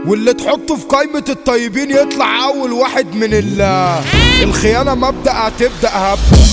واللي تحطه في قايمة الطيبين يطلع أول واحد من الخيانة مبدأ هتبدأ هبدأ.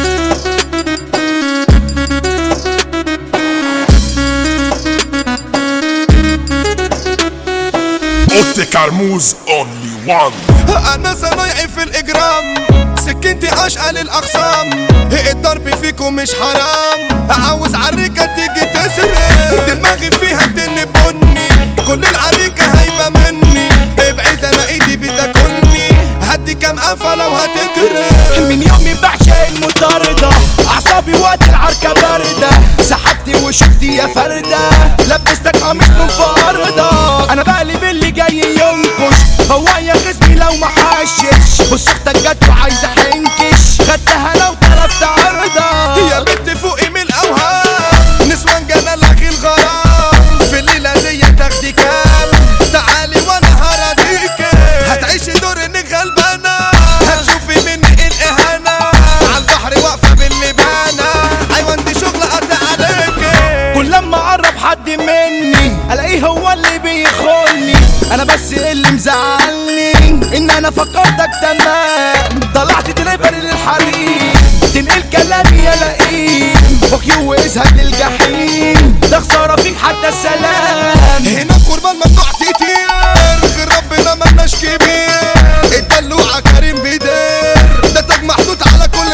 اوتي كرموز اونلي وان. انا صنايعي في الاجرام، سكنتي اشقى للاقسام، الضرب فيكم مش حرام، عاوز عريكة تيجي تسرق، دماغي فيها الدن بني، كل العريكة هايبة مني، ابعد انا ايدي بتاكلني، هدي كام قفا لو هتترق. من يومي بعشق المطاردة، اعصابي وقت العركة باردة، سحبتي وشفتي يا فردة، لبستك قميص من فردة، انا بقلب اللي جاي ينكش، فوق يا خصمي لو ما حشش، بص اختك جت وعايزة حنكش، خدتها لو طلبت عرضة. يا بنت فوقي من الاوهام، نسوان جانا لغي الغرام، في الليلة دي تاخدي كام، تعالي وانا هراضيكي، هتعيشي دور انك غلبانة، هتشوفي مني الاهانة، عالبحر واقفة باللبانة، ايوه انتي شغل قطع عليكي. كل لما اقرب حد مني الاقيه هو اللي بيخوني، انا بس اللي مزعلني ان انا فكرتك تمام، طلعت دليفري للحريم، تنقل كلامي يا لئيم، فوك يو واسهب للجحيم، ده خسارة فيك حتى السلام. هنا القربان ممنوع كتير، غير ربنا ملناش كبير، الدلوعة كريم بيدير، ده تاج محطوط على كل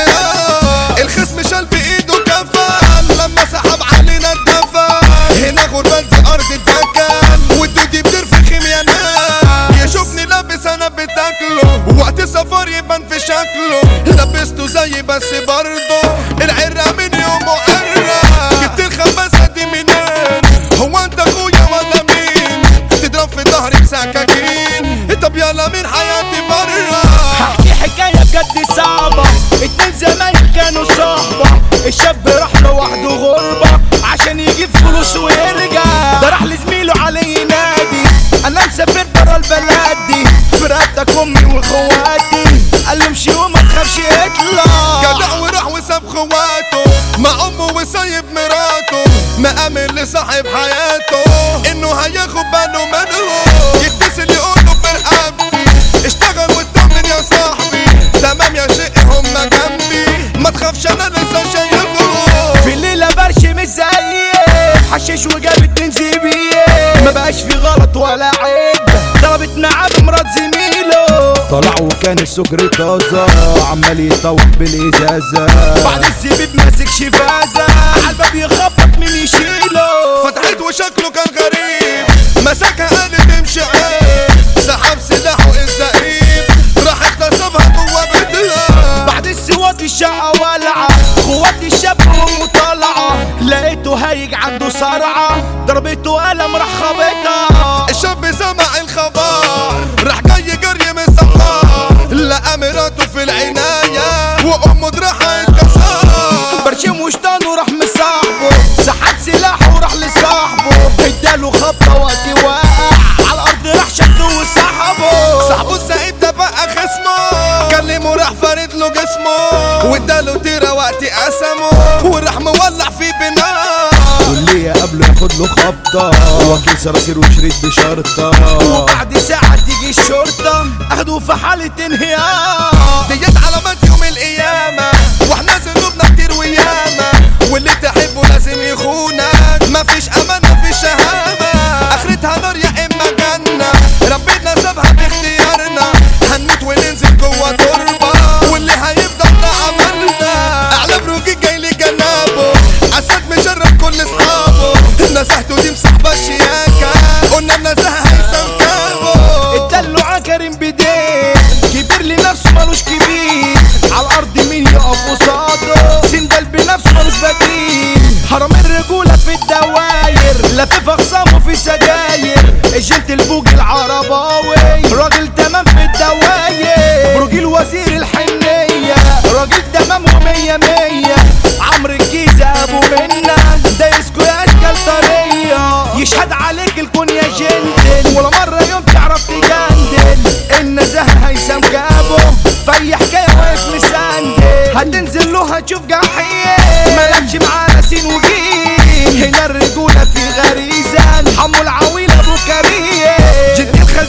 الخصم شال بايده كفان، لما سحب علينا الدفا، هنا غربان في ارض الدكان، والدودي بترفخم يا ناس، يشوفني لابس انا بتاكله، وقت السفر يبان في شكله، لبسته زي بس برضه العرة من يومه قرة، جبت الخبازة دي منين؟ هو انت اخويا ولا مين؟ تضرب في ظهري بسكاكين، طب يلا من حياتي برا. هحكي حكاية بجد صعبة، اتنين زمان كانوا صحبة، الشاب راح لوحده غربة عشان يجيب فلوس ويرجع، ده راح لزميله علي ينادي انا مسافر برا البلد دي، في رقبتك امي واخواتي، قال له امشي وما تخافش اطلع، جدع وراح وساب خواته مع امه وسايب مراته، مآمن لصاحب حياته انه هياخد باله منه، يتصل يقوله برقبتي اشتغل واطمن يا صاحبي، تمام يا شيخ هما جنبي، ما تخافش انا لسه شايفه، في الليلة برشم الزقيق، حشيش وجابت اتنين زبيق، ما بقاش في غلط ولا عيب، ضربت نعاب مرات زميله، طلع وكان السكر طازة عمال يطوق بالإزازة، بعد الزبيب ماسك شفازة، عالباب يخبط مين يشيله، فتحت وشكله كان غريب، مسكها قالت امشي عيب، سحب سلاحه الزقيب، راح اغتصبها جوا بيتها، بعد السواد الشقة ولعة، خوات الشاب ومطالعة، لقيته هايج عنده صرعة، ضربته قلم راح خبطها، الشاب سمع الخبر راح جاي جري من الصحراء، لقى مراته في العناية وامه دراعها اتكسر، برشم وشطانه راح مصاحبه، سحب سلاحه وراح لصاحبه، اداله خبطة وقت وقع على الارض راح شده وسحبه، صاحبه السعيد ده بقى خصمه، كلمه راح فارد له جسمه، واداله تيرة وقت قسمه، وراح مولع فيه بنار، واللي قبله ياخد له خبطة، وكيل صراصير وشريط بشرطة، وبعد ساعة تيجي الشرطة اخدوه في حالة انهيار، ديت علامات يوم القيامة، واحنا ذنوبنا كتير وياما، واللي تحبه لازم يخونك، مفيش امان مفيش شهامة، اخرتها نار يا اما جنة، ربنا سابها باختيارنا، هنموت وننزل جوا تربة، واللي هيفضل ده عملنا، اعلى بروجي جاي لي جنابه، اسد مشرف كل اصحابه، نزهته دي مصاحبة الشياكة، قلنا النزاهة هيثم كابو، الدلوعة كريم بديه، كبير لنفسه مالوش كبير، على الارض مين يقف قصاده، سندل بنفسه مالوش بديل، حرام الرجولة في الدواير، لفف اخصامه في سجاير، الجنت البوج العرباوي، راجل تمام في الدواير، بروج الوزير الحنية، راجل تمام ومية مية، عمرو الجيزة ابو منا، دايسكو يا اشكال طرية، يشهد عليك الكون يا جنتل، ولا مرة يوم تعرف تجندل، النزاهة هيثم جابه، في اي حكاية واقف مسندل، هتنزل له هتشوف جحيم، مالكش معانا سين وجيم، هنا الرجولة في غريزة، حمو العويل ابو كريم، جد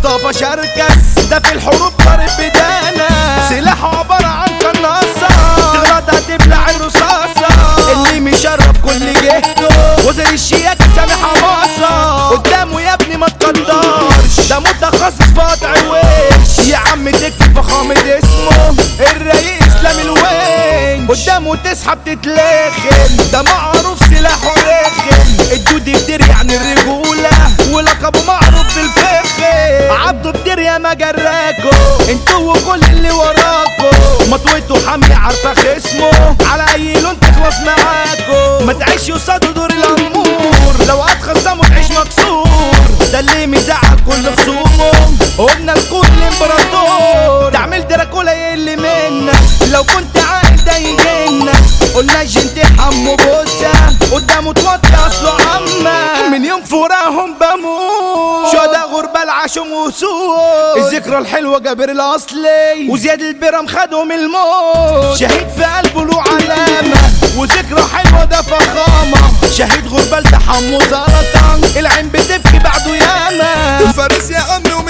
مصطفى شركس ده في الحروب ضارب بدانا، سلاحه عبارة عن قناصة تغلط هتبلع الرصاصة، اللي مشرف كل جهته وزير الشياكة سامي حماصة، قدامه يا ابني ما تقدرش ده متخصص في قطع وش، يا عم تكفي فخامة اسمه الرئيس اسلام الوين، قدامه تسحب تتلخم ده معروف سلاحه رخم، الدود بدير يعني الرجولة ولقبه معروف بالفخم، عبده بدير يا ما جراكو انتوا وكل اللي وراكو، مطويته حمي عارفة خصمه على اي لون تخلص معاكو، ما تعيش قصاده دور الامور لو هتخصمه تعيش مكسور، ده اللي مزعل كل خصومه قلنا لكل امبراطور، تعمل دراكولا يقل منك لو كنت عايز ده يجنك، قلنا جنتي حمو بوسه قدامه توطي اصله عمه، من يوم فراهم بموت شهداء غربة العشم وسوق، الذكرى الحلوة جابر الاصلي وزياد البرم خدهم الموت، شهيد في قلبه له علامة وذكرى حلوة ده فخامة، شهيد غربة التحمو سرطان العين بتبكي بعده ياما، فارس يا عمي